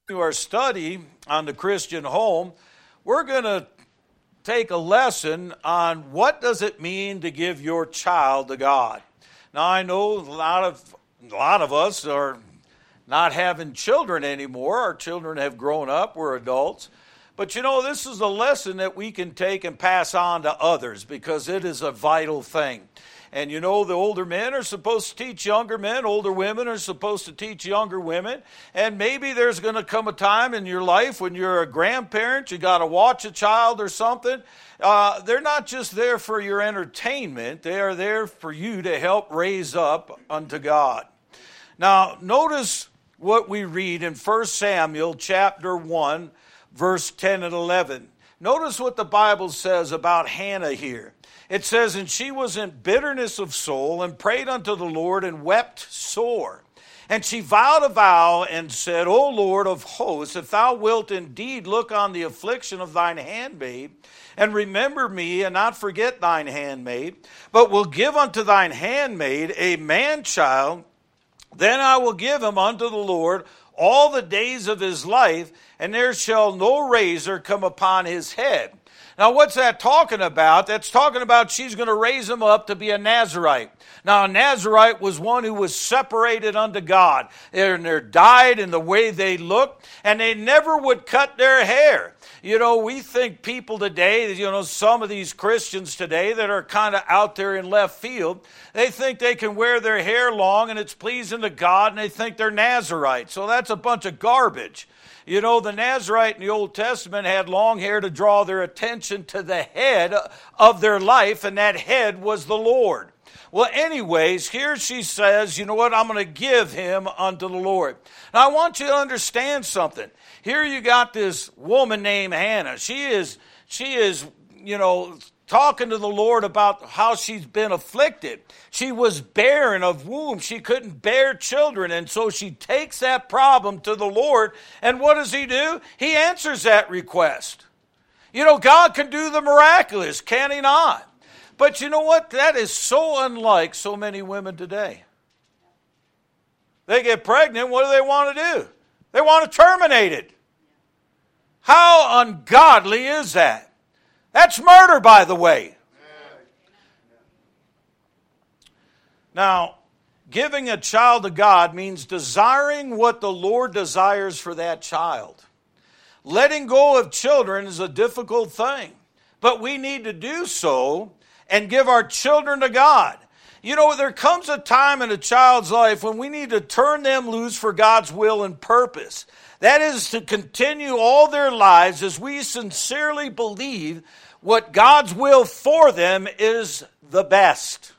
To our study on the Christian home, we're going to take a lesson on what does it mean to give your child to God. Now, I know a lot of us are not having children anymore. Our children have grown up. We're adults. But this is a lesson that we can take and pass on to others because it is a vital thing. And the older men are supposed to teach younger men. Older women are supposed to teach younger women. And maybe there's going to come a time in your life when you're a grandparent, you got to watch a child or something. They're not just there for your entertainment. They are there for you to help raise up unto God. Now, notice what we read in 1 Samuel chapter 1, verse 10 and 11. Notice what the Bible says about Hannah here. It says, "And she was in bitterness of soul, and prayed unto the Lord, and wept sore. And she vowed a vow, and said, O Lord of hosts, if thou wilt indeed look on the affliction of thine handmaid, and remember me, and not forget thine handmaid, but will give unto thine handmaid a man-child, then I will give him unto the Lord all the days of his life, and there shall no razor come upon his head." Now, what's that talking about? That's talking about she's going to raise him up to be a Nazirite. Now, a Nazirite was one who was separated unto God. They're dyed in the way they looked, and they never would cut their hair. We think people today, some of these Christians today that are kind of out there in left field, they think they can wear their hair long and it's pleasing to God, and they think they're Nazirites. So that's a bunch of garbage. The Nazirite in the Old Testament had long hair to draw their attention to the head of their life, and that head was the Lord. Well, anyways, here she says, I'm going to give him unto the Lord. Now, I want you to understand something. Here you got this woman named Hannah. She is, talking to the Lord about how she's been afflicted. She was barren of womb. She couldn't bear children. And so she takes that problem to the Lord. And what does he do? He answers that request. God can do the miraculous, can he not? But you know what? That is so unlike so many women today. They get pregnant. What do they want to do? They want to terminate it. How ungodly is that? That's murder, by the way. Now, giving a child to God means desiring what the Lord desires for that child. Letting go of children is a difficult thing, but we need to do so and give our children to God. There comes a time in a child's life when we need to turn them loose for God's will and purpose. That is to continue all their lives as we sincerely believe what God's will for them is the best.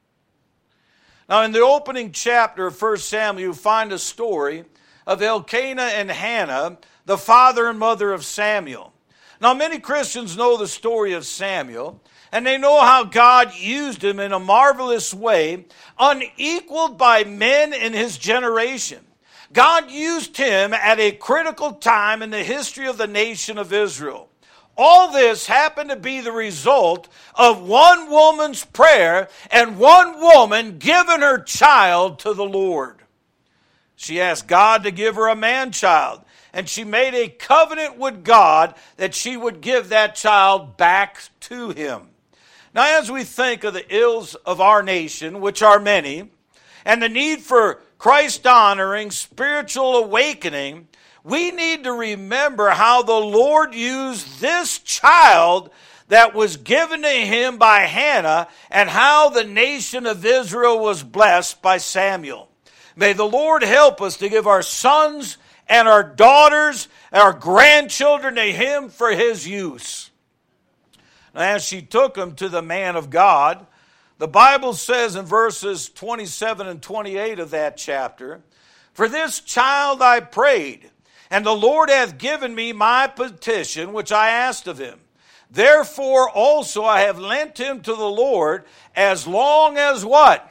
Now, in the opening chapter of 1 Samuel, you find a story of Elkanah and Hannah, the father and mother of Samuel. Now, many Christians know the story of Samuel, and they know how God used him in a marvelous way, unequaled by men in his generation. God used him at a critical time in the history of the nation of Israel. All this happened to be the result of one woman's prayer and one woman giving her child to the Lord. She asked God to give her a man-child, and she made a covenant with God that she would give that child back to him. Now, as we think of the ills of our nation, which are many, and the need for Christ-honoring spiritual awakening, we need to remember how the Lord used this child that was given to him by Hannah and how the nation of Israel was blessed by Samuel. May the Lord help us to give our sons and our daughters and our grandchildren to him for his use. Now, as she took him to the man of God, the Bible says in verses 27 and 28 of that chapter, "For this child I prayed, and the Lord hath given me my petition, which I asked of him. Therefore also I have lent him to the Lord as long as" what?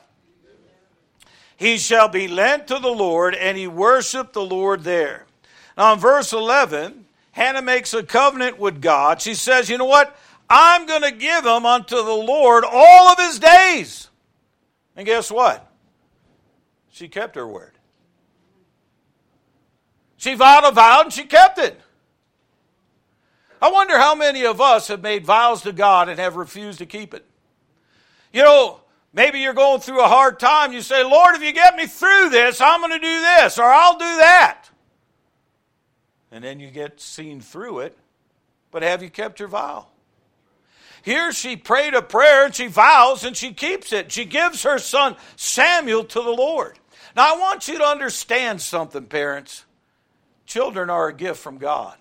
"He shall be lent to the Lord," and he worshiped the Lord there. Now in verse 11, Hannah makes a covenant with God. She says, you know what? I'm going to give him unto the Lord all of his days. And guess what? She kept her word. She vowed a vow and she kept it. I wonder how many of us have made vows to God and have refused to keep it. You know, maybe you're going through a hard time. You say, Lord, if you get me through this, I'm going to do this or I'll do that. And then you get seen through it. But have you kept your vow? Here she prayed a prayer and she vows and she keeps it. She gives her son Samuel to the Lord. Now I want you to understand something, parents. Children are a gift from God.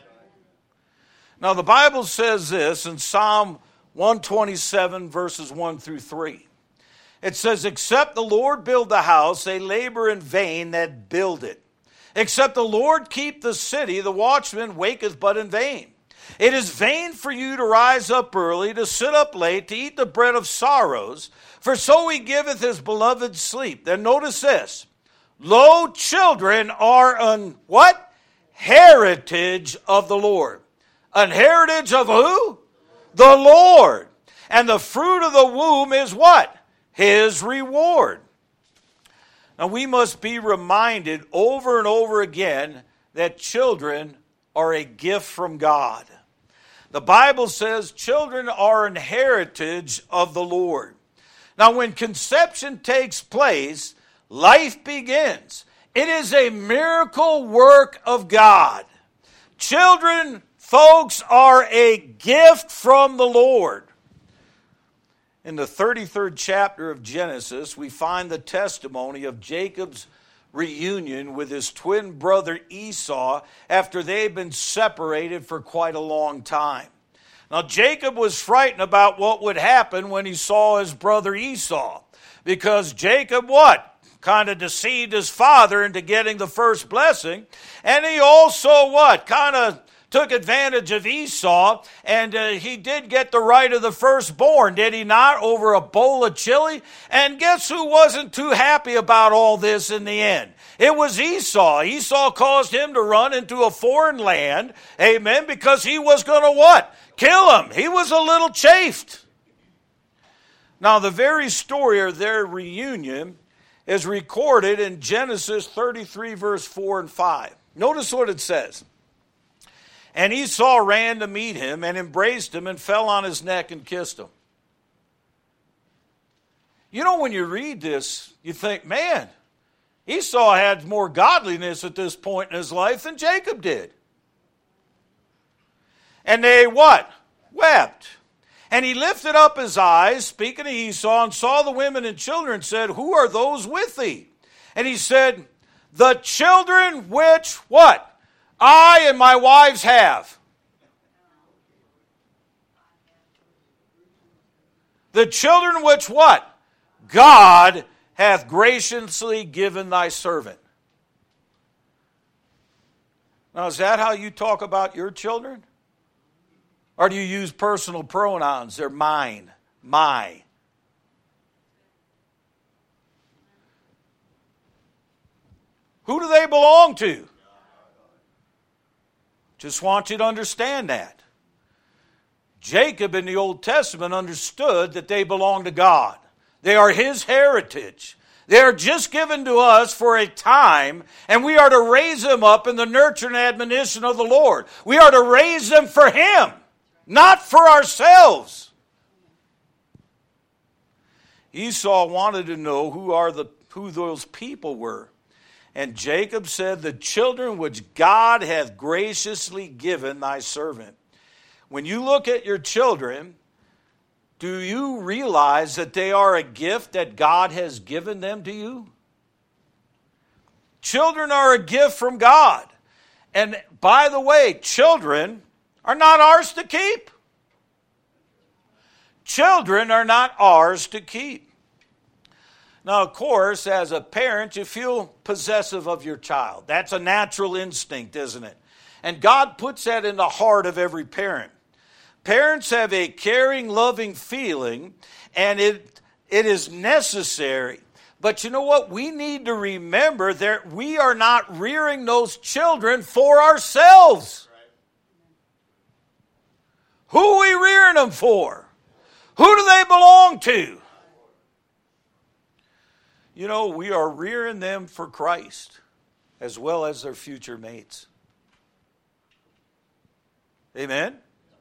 Now the Bible says this in Psalm 127 verses 1 through 3. It says, except the Lord build the house, they labor in vain that build it. Except the Lord keep the city, the watchman waketh but in vain. It is vain for you to rise up early, to sit up late, to eat the bread of sorrows, for so he giveth his beloved sleep. Then notice this. Lo, children are an what? Heritage of the Lord. An heritage of who? The Lord. And the fruit of the womb is what? His reward. Now we must be reminded over and over again that children are a gift from God. The Bible says children are an heritage of the Lord. Now when conception takes place, life begins. It is a miracle work of God. Children, folks, are a gift from the Lord. In the 33rd chapter of Genesis, we find the testimony of Jacob's reunion with his twin brother Esau after they had been separated for quite a long time. Now, Jacob was frightened about what would happen when he saw his brother Esau, because Jacob what? Kind of deceived his father into getting the first blessing, and he also what? Kind of took advantage of Esau, and he did get the right of the firstborn, did he not, over a bowl of chili? And guess who wasn't too happy about all this in the end? It was Esau. Esau caused him to run into a foreign land, amen, because he was going to what? Kill him. He was a little chafed. Now, the very story of their reunion is recorded in Genesis 33, verse 4 and 5. Notice what it says. And Esau ran to meet him and embraced him and fell on his neck and kissed him. You know, when you read this, you think, man, Esau had more godliness at this point in his life than Jacob did. And they what? Wept. And he lifted up his eyes, speaking to Esau, and saw the women and children, and said, who are those with thee? And he said, the children which what? I and my wives have. The children which what? God hath graciously given thy servant. Now, is that how you talk about your children? Or do you use personal pronouns? They're mine, my. Who do they belong to? Just want you to understand that. Jacob in the Old Testament understood that they belong to God. They are his heritage. They are just given to us for a time, and we are to raise them up in the nurture and admonition of the Lord. We are to raise them for him, not for ourselves. Esau wanted to know who those people were. And Jacob said, the children which God hath graciously given thy servant. When you look at your children, do you realize that they are a gift that God has given them to you? Children are a gift from God. And by the way, children are not ours to keep. Children are not ours to keep. Now, of course, as a parent, you feel possessive of your child. That's a natural instinct, isn't it? And God puts that in the heart of every parent. Parents have a caring, loving feeling, and it is necessary. But you know what? We need to remember that we are not rearing those children for ourselves. Who are we rearing them for? Who do they belong to? You know, we are rearing them for Christ. as well as their future mates. Amen?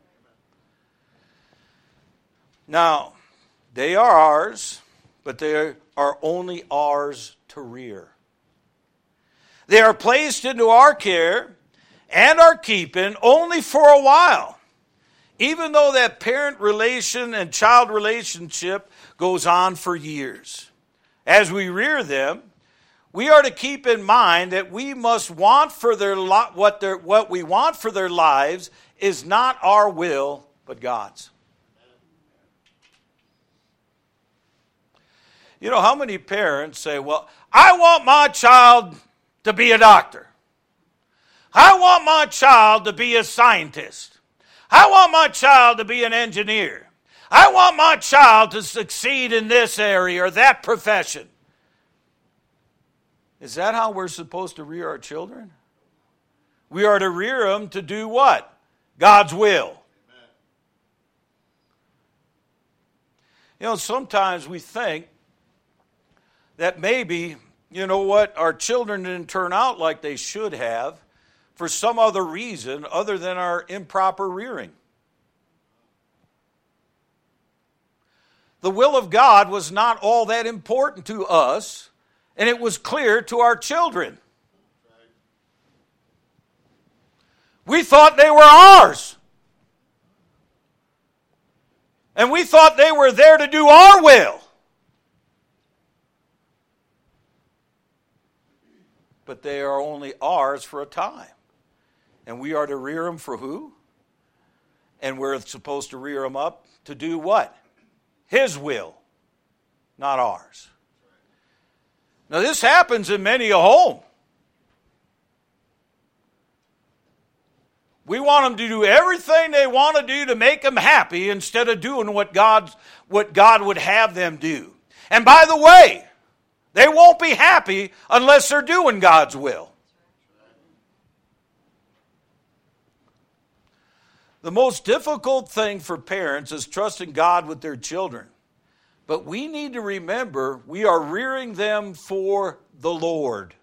Now, they are ours, but they are only ours to rear. They are placed into our care and our keeping only for a while, even though that parent relation and child relationship goes on for years. As we rear them, we are to keep in mind that we must want for their what we want for their lives is not our will, but God's. You know, how many parents say, well, I want my child to be a doctor. I want my child to be a scientist. I want my child to be an engineer. I want my child to succeed in this area or that profession. Is that how we're supposed to rear our children? We are to rear them to do what? God's will. Amen. You know, sometimes we think that maybe, you know what, our children didn't turn out like they should have for some other reason other than our improper rearing. The will of God was not all that important to us, and it was clear to our children. We thought they were ours. And we thought they were there to do our will. But they are only ours for a time. And we are to rear them for who? And we're supposed to rear them up to do what? His will, not ours. Now this happens in many a home. We want them to do everything they want to do to make them happy instead of doing what God would have them do. And by the way, they won't be happy unless they're doing God's will. The most difficult thing for parents is trusting God with their children. But we need to remember we are rearing them for the Lord.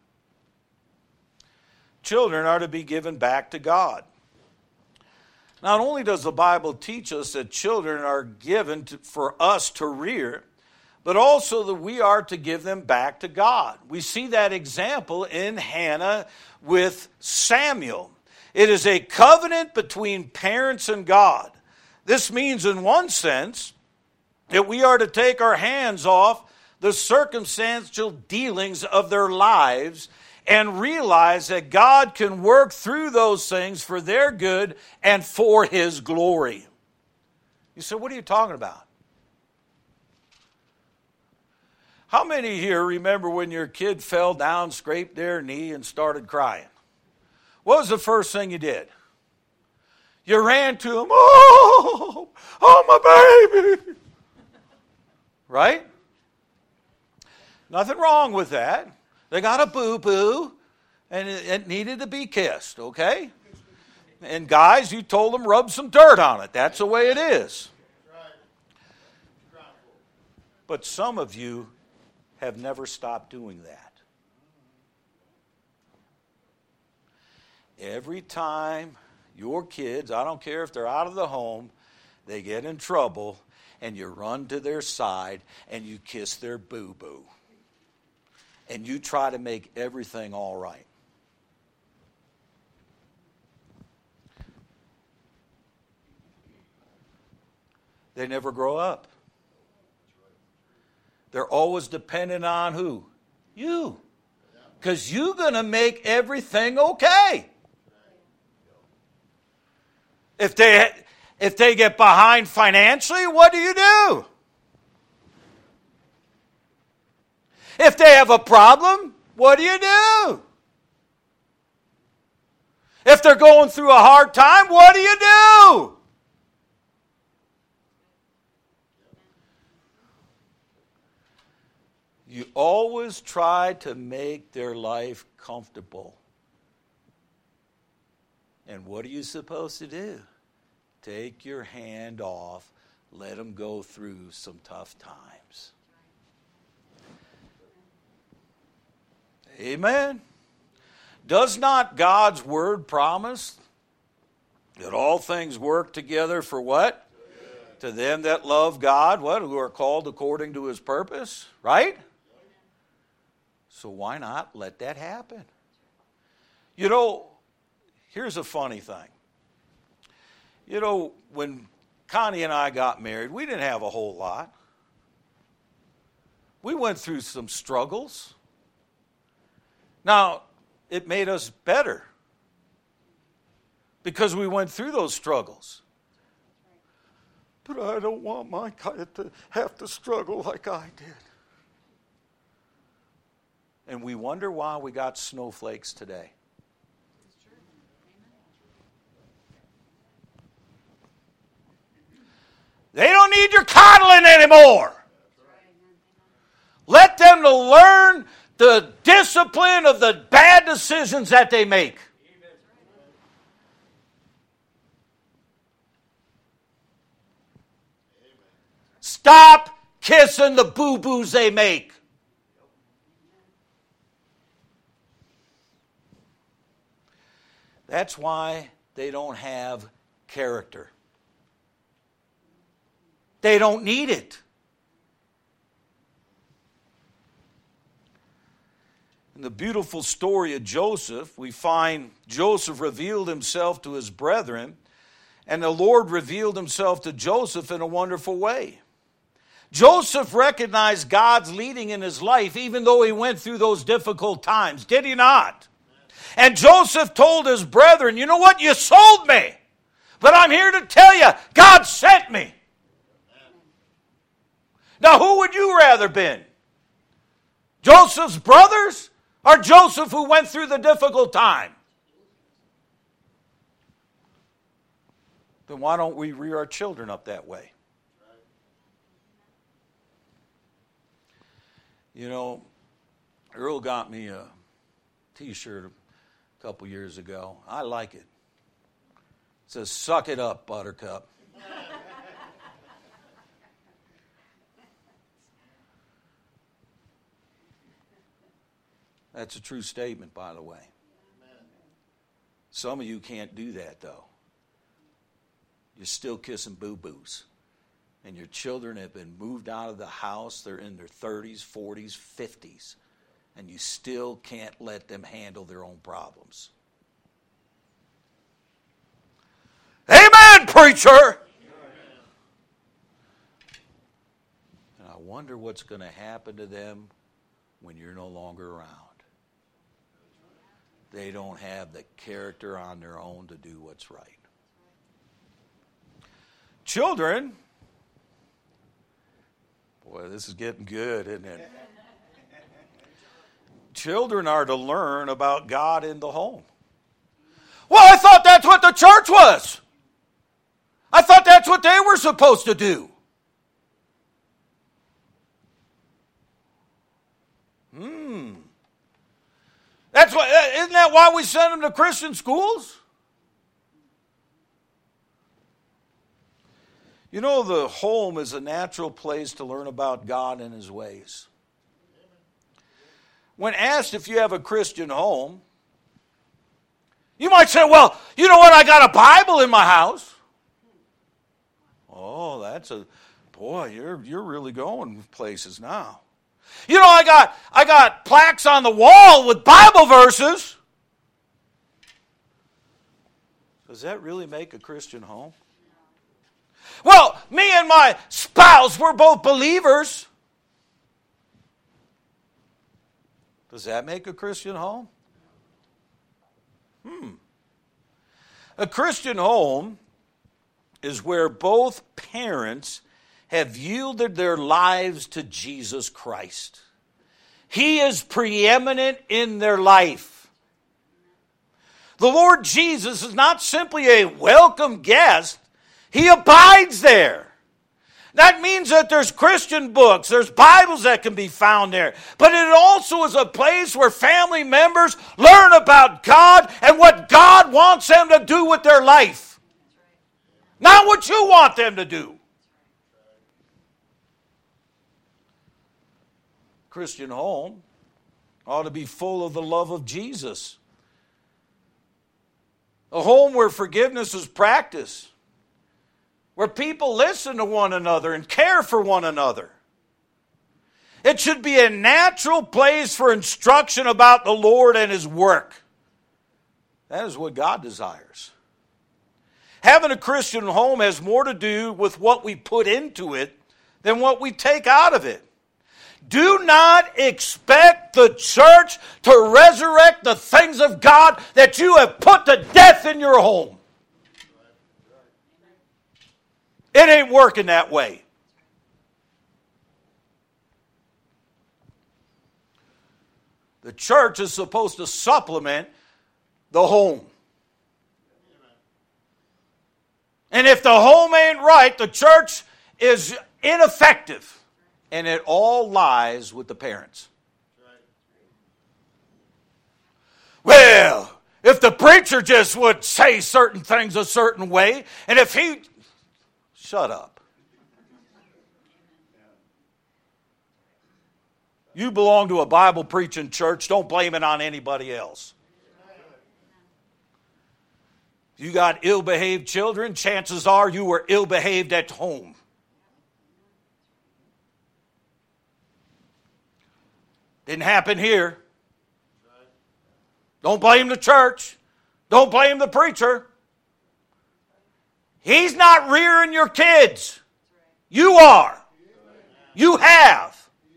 Children are to be given back to God. Not only does the Bible teach us that children are given for us to rear, but also that we are to give them back to God. We see that example in Hannah with Samuel. It is a covenant between parents and God. This means, in one sense, that we are to take our hands off the circumstantial dealings of their lives and realize that God can work through those things for their good and for His glory. You say, what are you talking about? How many here remember when your kid fell down, scraped their knee, and started crying? What was the first thing you did? You ran to him, oh my baby. Right? Nothing wrong with that. They got a boo-boo, and it needed to be kissed, okay? And guys, you told them rub some dirt on it. That's the way it is. But some of you have never stopped doing that. Every time your kids, I don't care if they're out of the home, they get in trouble, and you run to their side and you kiss their boo-boo. And you try to make everything all right. They never grow up. They're always dependent on who? You. Because you're going to make everything okay. If they get behind financially, what do? If they have a problem, what do? If they're going through a hard time, what do? You always try to make their life comfortable. And what are you supposed to do? Take your hand off, let them go through some tough times. Amen. Does not God's word promise that all things work together for what? To them that love God, what? Who are called according to his purpose, right? So why not let that happen? You know, here's a funny thing. You know, when Connie and I got married, we didn't have a whole lot. We went through some struggles. Now, it made us better because we went through those struggles. But I don't want my kid to have to struggle like I did. And we wonder why we got snowflakes today. They don't need your coddling anymore. Let them to learn the discipline of the bad decisions that they make. Stop kissing the boo-boos they make. That's why they don't have character. They don't need it. In the beautiful story of Joseph, we find Joseph revealed himself to his brethren, and the Lord revealed himself to Joseph in a wonderful way. Joseph recognized God's leading in his life, even though he went through those difficult times. Did he not? And Joseph told his brethren, you know what? You sold me. But I'm here to tell you, God sent me. Now, who would you rather been? Joseph's brothers or Joseph who went through the difficult time? Then why don't we rear our children up that way? You know, Earl got me a T-shirt a couple years ago. I like it. It says, "Suck it up, Buttercup." That's a true statement, by the way. Some of you can't do that, though. You're still kissing boo-boos. And your children have been moved out of the house. They're in their 30s, 40s, 50s. And you still can't let them handle their own problems. Amen, preacher! And I wonder what's going to happen to them when you're no longer around. They don't have the character on their own to do what's right. Children, boy, this is getting good, isn't it? Children are to learn about God in the home. Well, I thought that's what the church was. I thought that's what they were supposed to do. That's why, isn't that why we send them to Christian schools? You know, the home is a natural place to learn about God and his ways. When asked if you have a Christian home, you might say, well, you know what, I got a Bible in my house. Oh, boy, you're really going places now. You know, I got plaques on the wall with Bible verses. Does that really make a Christian home? Well, me and my spouse, we're both believers. Does that make a Christian home? A Christian home is where both parents have yielded their lives to Jesus Christ. He is preeminent in their life. The Lord Jesus is not simply a welcome guest. He abides there. That means that there's Christian books, there's Bibles that can be found there. But it also is a place where family members learn about God and what God wants them to do with their life. Not what you want them to do. Christian home ought to be full of the love of Jesus A home where forgiveness is practiced. Where people listen to one another and care for one another. It should be a natural place for instruction about the Lord and His work. That is what God desires. Having a Christian home has more to do with what we put into it than what we take out of it. Do not expect the church to resurrect the things of God that you have put to death in your home. It ain't working that way. The church is supposed to supplement the home. And if the home ain't right, the church is ineffective. And it all lies with the parents. Well, if the preacher just would say certain things a certain way, and if he... Shut up. You belong to a Bible-preaching church. Don't blame it on anybody else. If you got ill-behaved children, chances are you were ill-behaved at home. Didn't happen here. Don't blame the church. Don't blame the preacher. He's not rearing your kids. You are. You have.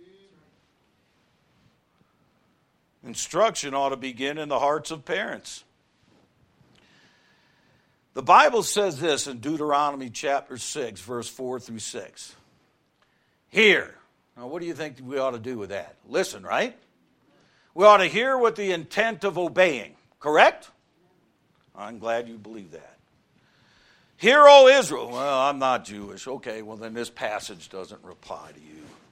Instruction ought to begin in the hearts of parents. The Bible says this in Deuteronomy chapter 6, verse 4 through 6. Hear. Now, what do you think we ought to do with that? Listen, right? We ought to hear with the intent of obeying. Correct? I'm glad you believe that. Hear, O Israel. Well, I'm not Jewish. Okay, well then this passage doesn't reply to you.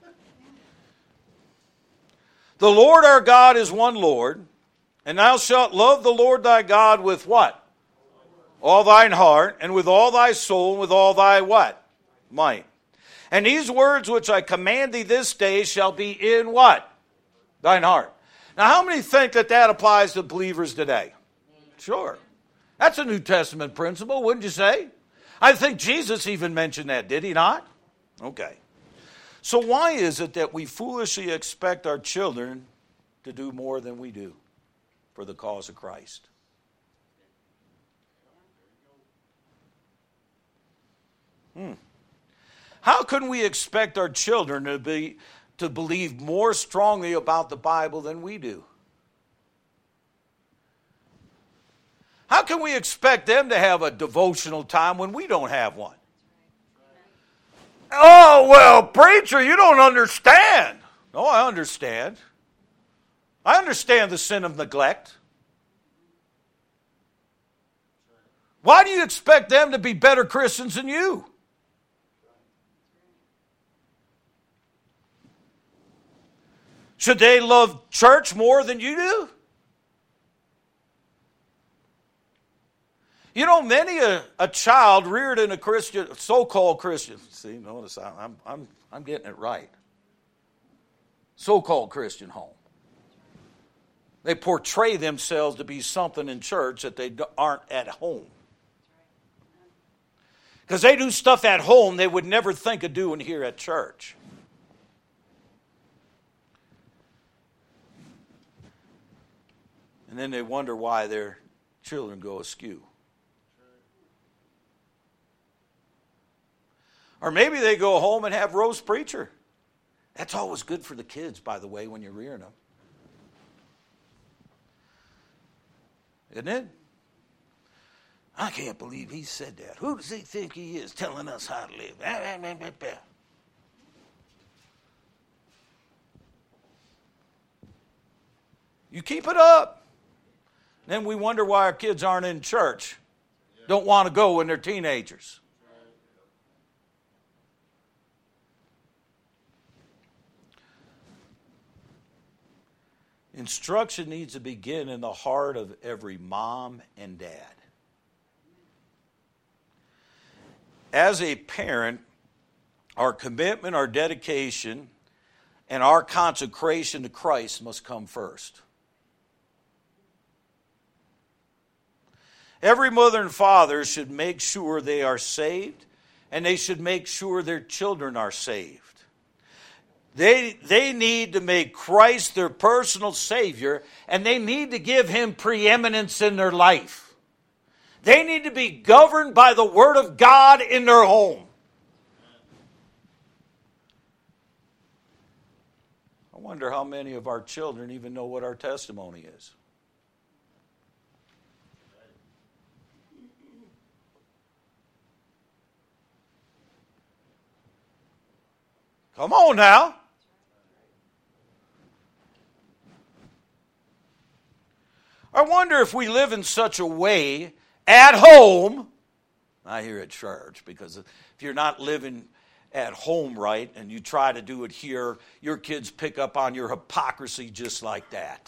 The Lord our God is one Lord, and thou shalt love the Lord thy God with what? All thine heart, and with all thy soul, and with all thy what? Might. And these words which I command thee this day shall be in what? Thine heart. Now, how many think that that applies to believers today? Sure. That's a New Testament principle, wouldn't you say? I think Jesus even mentioned that, did he not? Okay. So why is it that we foolishly expect our children to do more than we do for the cause of Christ? How can we expect our children to believe more strongly about the Bible than we do? How can we expect them to have a devotional time when we don't have one? Oh, well, preacher, you don't understand. No, I understand. I understand the sin of neglect. Why do you expect them to be better Christians than you? Should they love church more than you do? You know, many a child reared in a Christian, so-called Christian. See, notice I'm getting it right. So-called Christian home. They portray themselves to be something in church that they aren't at home. Because they do stuff at home they would never think of doing here at church. And then they wonder why their children go askew. Or maybe they go home and have roast preacher. That's always good for the kids, by the way, when you're rearing them. Isn't it? I can't believe he said that. Who does he think he is telling us how to live? You keep it up. Then we wonder why our kids aren't in church. Don't want to go when they're teenagers. Instruction needs to begin in the heart of every mom and dad. As a parent, our commitment, our dedication, and our consecration to Christ must come first. Every mother and father should make sure they are saved, and they should make sure their children are saved. They need to make Christ their personal Savior, and they need to give Him preeminence in their life. They need to be governed by the Word of God in their home. I wonder how many of our children even know what our testimony is. Come on now. I wonder if we live in such a way at home, not here at church, because if you're not living at home right and you try to do it here, your kids pick up on your hypocrisy just like that.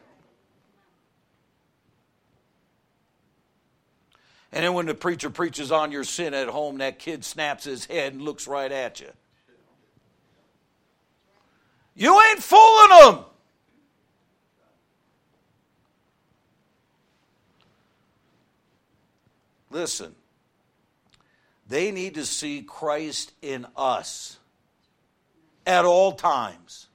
And then when the preacher preaches on your sin at home, that kid snaps his head and looks right at you. You ain't fooling them. Listen, they need to see Christ in us at all times.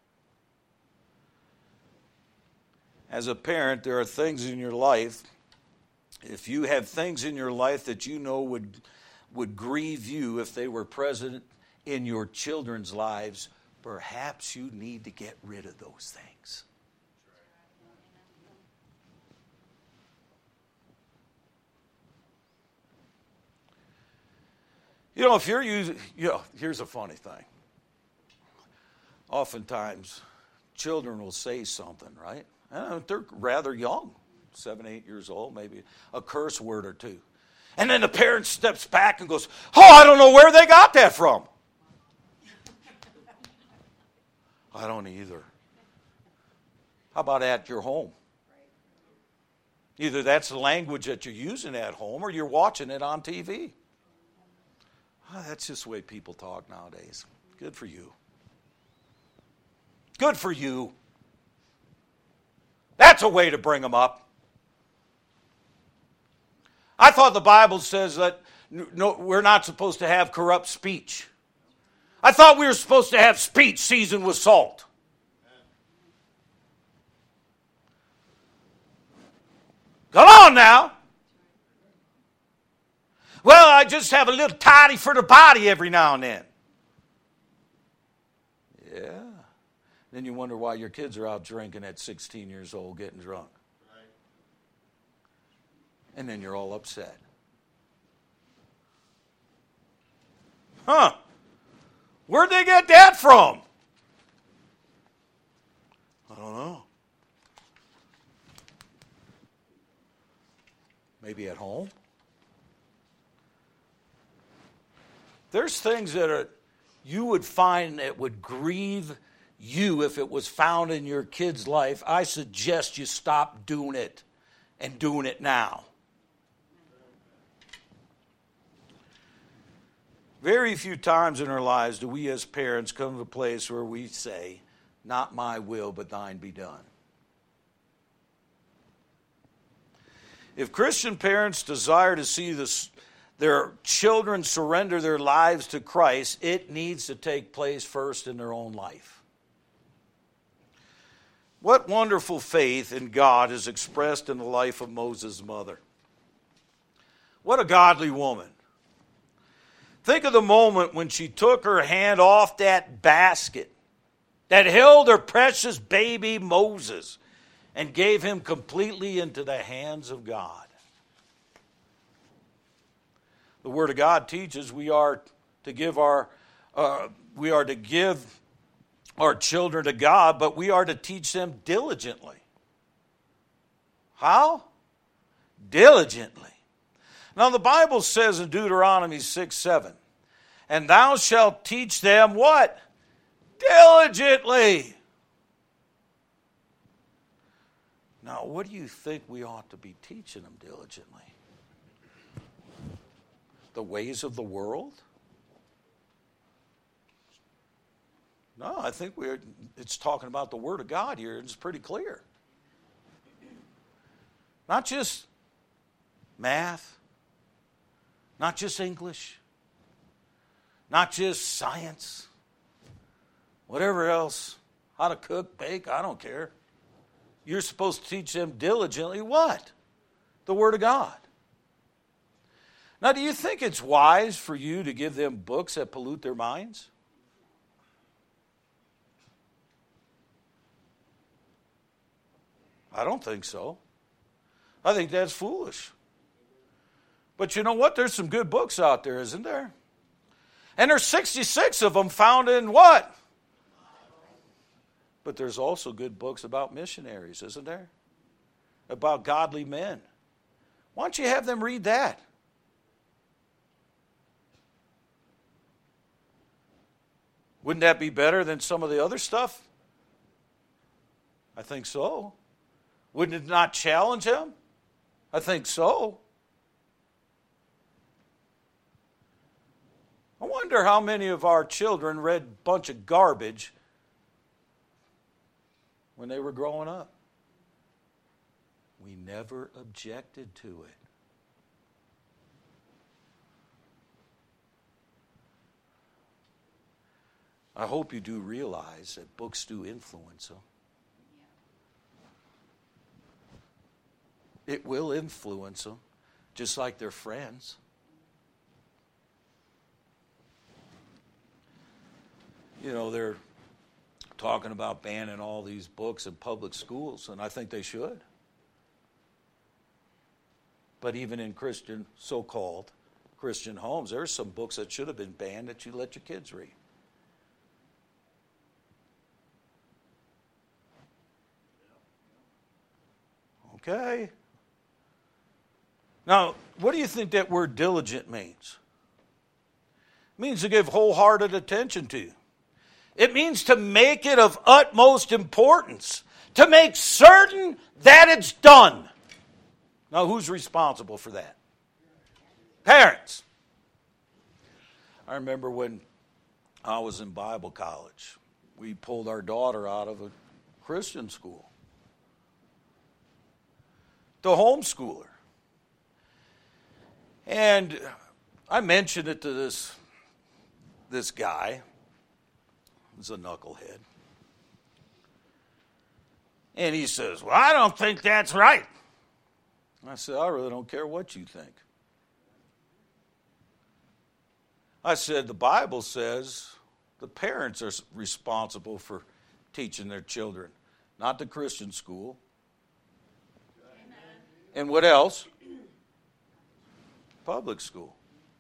As a parent, there are things in your life, if you have things in your life that you know would grieve you if they were present in your children's lives, perhaps you need to get rid of those things. You know, if you're using, here's a funny thing. Oftentimes, children will say something, right? They're rather young, 7, 8 years old, maybe a curse word or two. And then the parent steps back and goes, "Oh, I don't know where they got that from." I don't either. How about at your home? Either that's the language that you're using at home or you're watching it on TV. Oh, that's just the way people talk nowadays. Good for you. Good for you. That's a way to bring them up. I thought the Bible says that no, we're not supposed to have corrupt speech. I thought we were supposed to have speech seasoned with salt. Come on now. Well, I just have a little toddy for the body every now and then. Yeah. Then you wonder why your kids are out drinking at 16 years old, getting drunk. And then you're all upset. Huh. Where'd they get that from? I don't know. Maybe at home? There's things that you would find that would grieve you if it was found in your kid's life. I suggest you stop doing it and doing it now. Very few times in our lives do we as parents come to a place where we say, "Not my will, but thine be done." If Christian parents desire to see their children surrender their lives to Christ, it needs to take place first in their own life. What wonderful faith in God is expressed in the life of Moses' mother. What a godly woman. Think of the moment when she took her hand off that basket that held her precious baby Moses and gave him completely into the hands of God. The Word of God teaches we are to give our children to God, but we are to teach them diligently. How? Diligently. Now the Bible says in Deuteronomy 6:7, "And thou shalt teach them" what? Diligently. Now what do you think we ought to be teaching them diligently? The ways of the world? No, I think it's talking about the Word of God here. It's pretty clear. Not just math, not just English, not just science, whatever else, how to cook, bake, I don't care. You're supposed to teach them diligently what? The Word of God. Now, do you think it's wise for you to give them books that pollute their minds? I don't think so. I think that's foolish. But you know what? There's some good books out there, isn't there? And there's 66 of them found in what? But there's also good books about missionaries, isn't there? About godly men. Why don't you have them read that? Wouldn't that be better than some of the other stuff? I think so. Wouldn't it not challenge them? I think so. I wonder how many of our children read a bunch of garbage when they were growing up. We never objected to it. I hope you do realize that books do influence them. It will influence them, just like their friends. You know, they're talking about banning all these books in public schools, and I think they should. But even in Christian, so-called Christian homes, there are some books that should have been banned that you let your kids read. Okay. Now, what do you think that word diligent means? It means to give wholehearted attention to. It means to make it of utmost importance. To make certain that it's done. Now, who's responsible for that? Parents. I remember when I was in Bible college, we pulled our daughter out of a Christian school to homeschool her. And I mentioned it to this guy. He's a knucklehead. And he says, well, I don't think that's right. I said, I really don't care what you think. I said, the Bible says the parents are responsible for teaching their children, not the Christian school. Amen. And what else? Public school.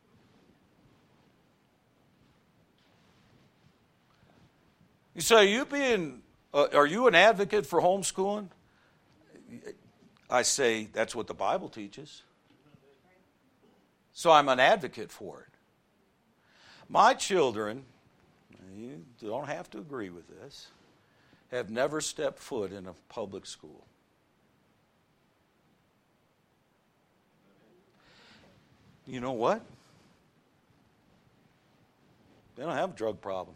You say, are you an advocate for homeschooling? I say, that's what the Bible teaches. So I'm an advocate for it. My children, you don't have to agree with this, have never stepped foot in a public school. You know what? They don't have a drug problem.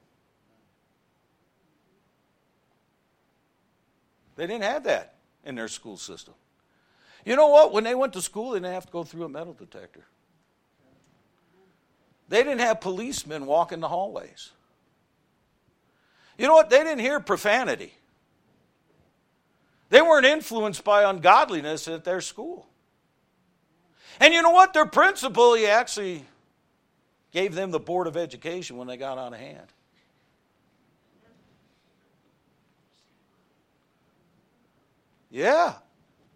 They didn't have that in their school system. You know what? When they went to school, they didn't have to go through a metal detector. They didn't have policemen walking the hallways. You know what? They didn't hear profanity. They weren't influenced by ungodliness at their school. And you know what? Their principal, he actually gave them the Board of Education when they got out of hand. Yeah.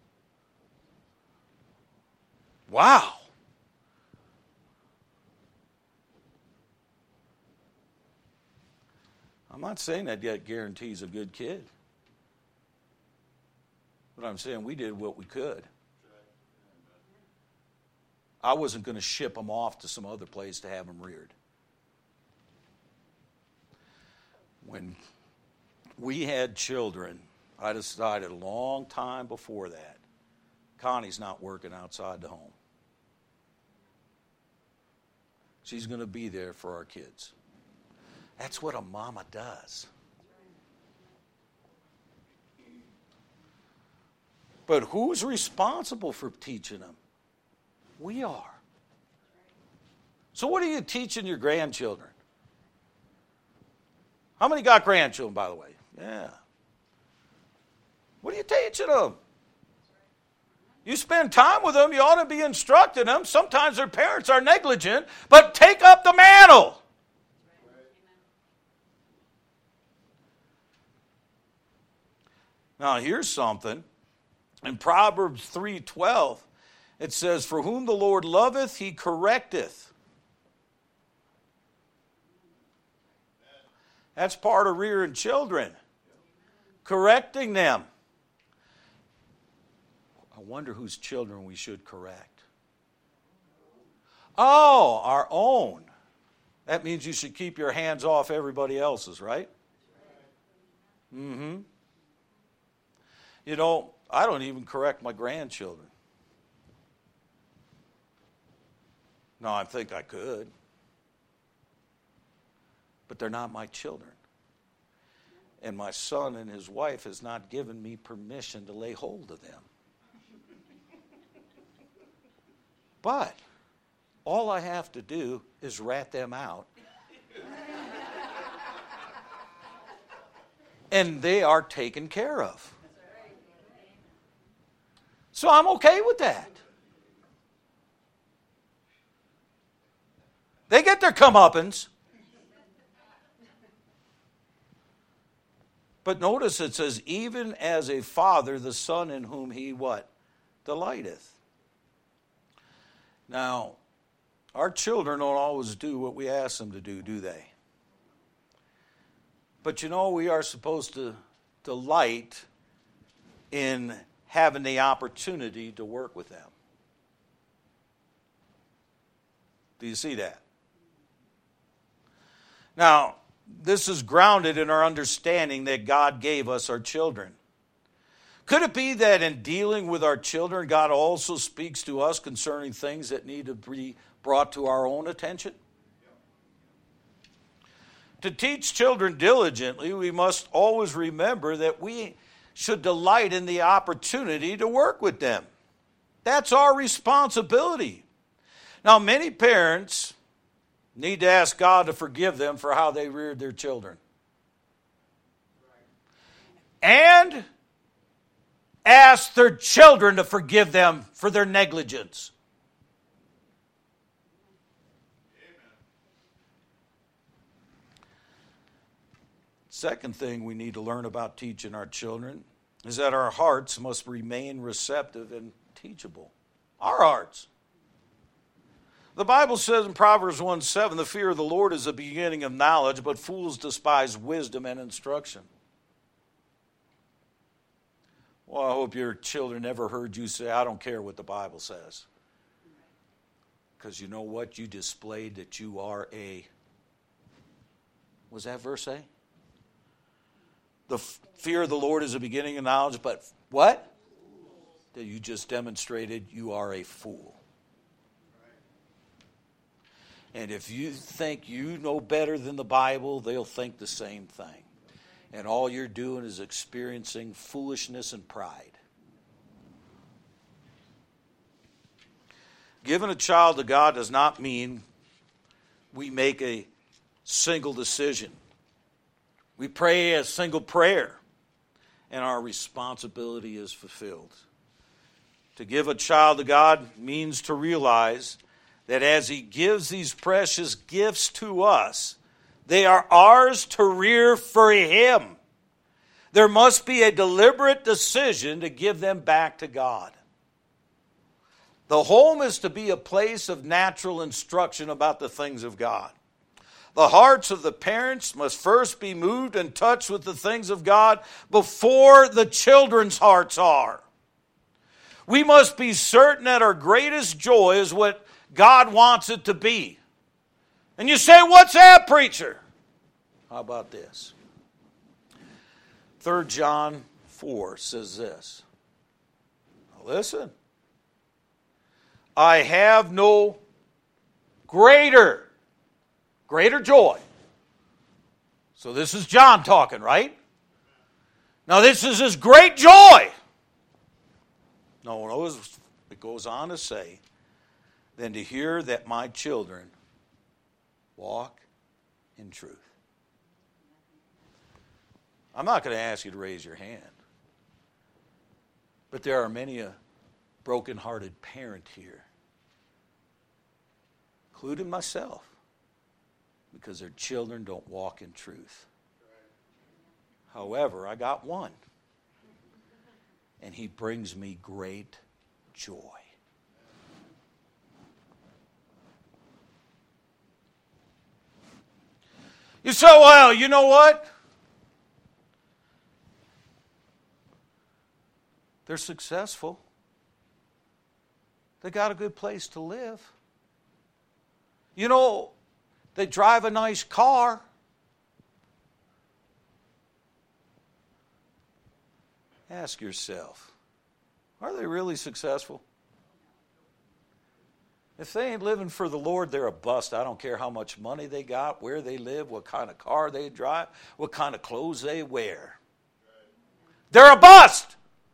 Wow. I'm not saying that guarantees a good kid. But I'm saying we did what we could. I wasn't going to ship them off to some other place to have them reared. When we had children, I decided a long time before that, Connie's not working outside the home. She's going to be there for our kids. That's what a mama does. But who's responsible for teaching them? We are. So what are you teaching your grandchildren? How many got grandchildren, by the way? Yeah. What are you teaching them? You spend time with them, you ought to be instructing them. Sometimes their parents are negligent, but take up the mantle. Now, here's something. In Proverbs 3:12, it says, "For whom the Lord loveth, he correcteth." That's part of rearing children. Correcting them. I wonder whose children we should correct. Oh, our own. That means you should keep your hands off everybody else's, right? Mm-hmm. You know, I don't even correct my grandchildren. No, I think I could. But they're not my children. And my son and his wife has not given me permission to lay hold of them. But all I have to do is rat them out. And they are taken care of. So I'm okay with that. They get their comeuppance. But notice it says, even as a father, the son in whom he what? Delighteth. Now, our children don't always do what we ask them to do they? But you know, we are supposed to delight in having the opportunity to work with them. Do you see that? Now, this is grounded in our understanding that God gave us our children. Could it be that in dealing with our children, God also speaks to us concerning things that need to be brought to our own attention? To teach children diligently, we must always remember that we should delight in the opportunity to work with them. That's our responsibility. Now, many parents need to ask God to forgive them for how they reared their children. And ask their children to forgive them for their negligence. Second thing we need to learn about teaching our children is that our hearts must remain receptive and teachable. Our hearts. The Bible says in Proverbs 1:7, the fear of the Lord is the beginning of knowledge, but fools despise wisdom and instruction. Well, I hope your children never heard you say, I don't care what the Bible says. Because you know what? You displayed that you are a, was that verse say? The fear of the Lord is the beginning of knowledge, but what? That you just demonstrated you are a fool. And if you think you know better than the Bible, they'll think the same thing. And all you're doing is experiencing foolishness and pride. Giving a child to God does not mean we make a single decision. We pray a single prayer, and our responsibility is fulfilled. To give a child to God means to realize that as He gives these precious gifts to us, they are ours to rear for Him. There must be a deliberate decision to give them back to God. The home is to be a place of natural instruction about the things of God. The hearts of the parents must first be moved and touched with the things of God before the children's hearts are. We must be certain that our greatest joy is what God wants it to be. And you say, what's that, preacher? How about this? 3 John 4 says this. Now listen. I have no greater joy. So this is John talking, right? Now this is his great joy. No, it goes on to say than to hear that my children walk in truth. I'm not going to ask you to raise your hand, but there are many a broken-hearted parent here, including myself, because their children don't walk in truth. However, I got one, and he brings me great joy. You say, well, you know what? They're successful. They got a good place to live. You know, they drive a nice car. Ask yourself, are they really successful? If they ain't living for the Lord, they're a bust. I don't care how much money they got, where they live, what kind of car they drive, what kind of clothes they wear. They're a bust.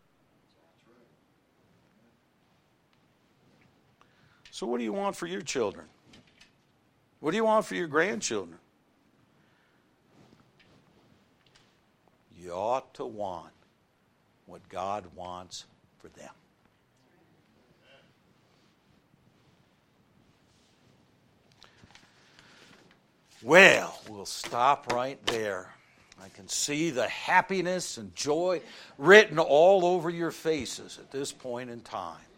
So what do you want for your children? What do you want for your grandchildren? You ought to want what God wants for them. Well, we'll stop right there. I can see the happiness and joy written all over your faces at this point in time.